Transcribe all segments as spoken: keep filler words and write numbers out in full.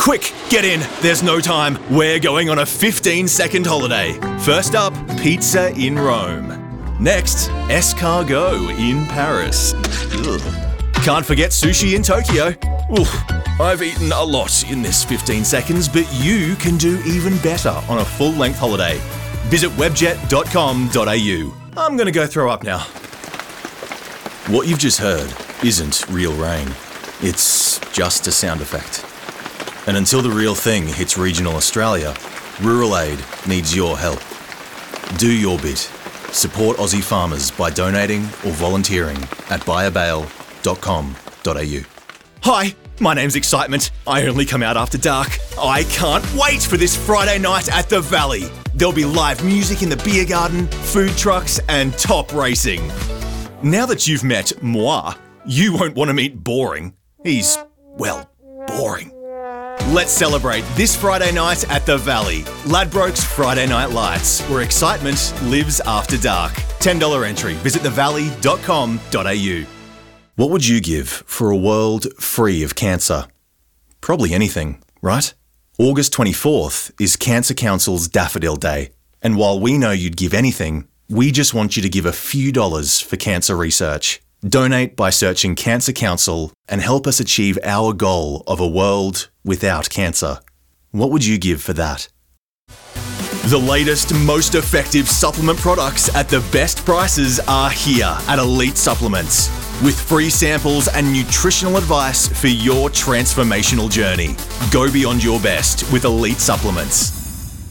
Quick, get in. There's no time. We're going on a fifteen second holiday. First up, pizza in Rome. Next, escargot in Paris. Ugh. Can't forget sushi in Tokyo. Oof, I've eaten a lot in this fifteen seconds, but you can do even better on a full-length holiday. Visit webjet dot com dot a u. I'm going to go throw up now. What you've just heard isn't real rain. It's just a sound effect. And until the real thing hits regional Australia, Rural Aid needs your help. Do your bit. Support Aussie farmers by donating or volunteering at buy a bale dot com dot a u. Hi, my name's Excitement. I only come out after dark. I can't wait for this Friday night at the Valley. There'll be live music in the beer garden, food trucks, and top racing. Now that you've met moi, you won't want to meet Boring. He's, well, boring. Let's celebrate this Friday night at the Valley. Ladbrokes Friday Night Lights, where excitement lives after dark. ten dollars entry. Visit the valley dot com dot a u. What would you give for a world free of cancer? Probably anything, right? August twenty-fourth is Cancer Council's Daffodil Day. And while we know you'd give anything, we just want you to give a few dollars for cancer research. Donate by searching Cancer Council and help us achieve our goal of a world without cancer. What would you give for that? The latest, most effective supplement products at the best prices are here at Elite Supplements, with free samples and nutritional advice for your transformational journey. Go beyond your best with Elite Supplements.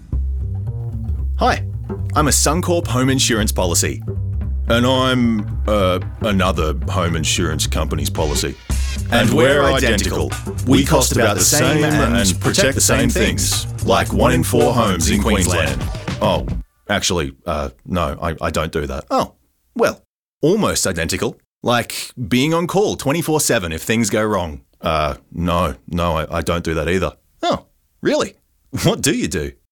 Hi, I'm a Suncorp home insurance policy. And I'm, uh, another home insurance company's policy. And, and we're, we're identical. identical. We cost about the same and, and protect the same things, like one in four homes in Queensland. Oh, actually, uh, no, I, I don't do that. Oh, well, almost identical. Like being on call twenty-four seven if things go wrong. Uh, no, no, I, I don't do that either. Oh, really? What do you do?